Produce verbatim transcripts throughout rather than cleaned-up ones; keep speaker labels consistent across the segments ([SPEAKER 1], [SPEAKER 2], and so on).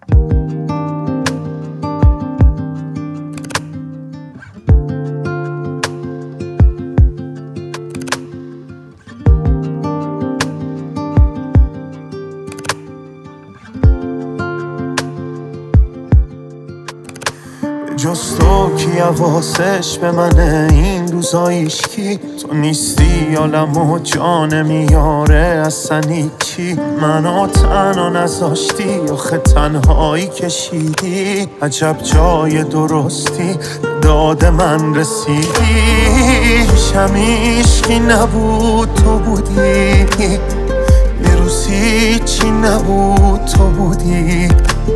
[SPEAKER 1] جز تو کی حواسش به منه این روزا هیچکی؟ تو نیستی عالم و جان میاره اصلا هیچی. منو تنها نذاشتی آخه تنهایی کشیدی. عجب جای درستی داد من رسیدی. پیشم هیچکی نبود تو بودی، یه روز هیچی نبود تو بودی.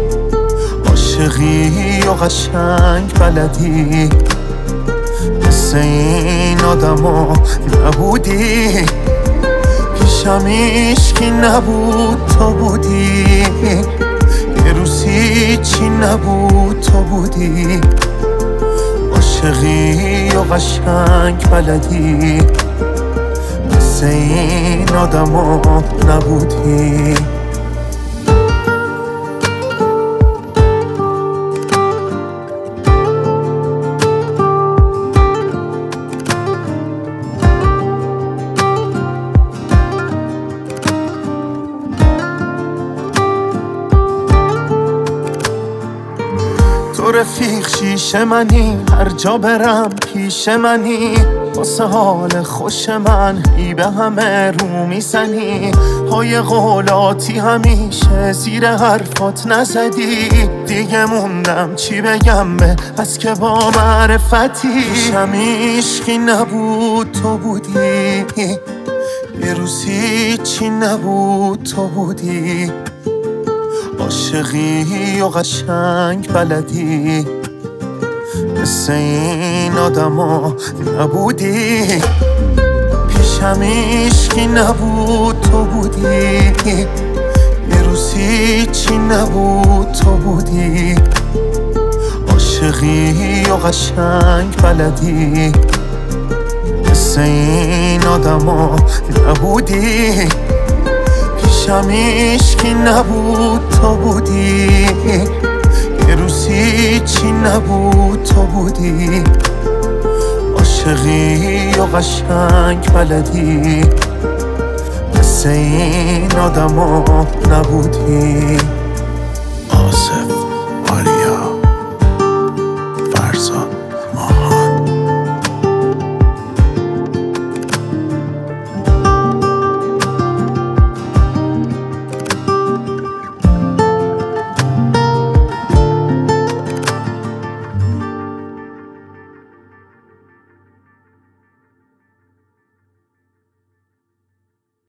[SPEAKER 1] عاشقی و قشنگ بلدی، مثل این آدما نبودی. پیشم هیچکی نبود تو بودی، یه روز هیچی نبود تو بودی. عاشقی و قشنگ بلدی، مثل این آدما نبودی. تو رفیق شیشه منی، هر جا برم پیش منی. واسه حال خوش من ای به همه رو میزنی. های قولاتی همیشه زیر حرفات نزدی. دیگه موندم چی بگم به از که با معرفتی. پیشم هیچکی نبود تو بودی، یه روز هیچی نبود تو بودی. عاشقی و قشنگ بلدی، مثل این آدما نبودی. پیشم هیچکی نبود تو بودی، یه روز هیچی نبود تو بودی. عاشقی و قشنگ بلدی، مثل این آدما نبودی. پیشم هیچکی نبود تو بودی، یه روز هیچی نبود تو بودی. عاشقی و قشنگ بلدی، مثل این آدما نبودی.
[SPEAKER 2] آصف آریا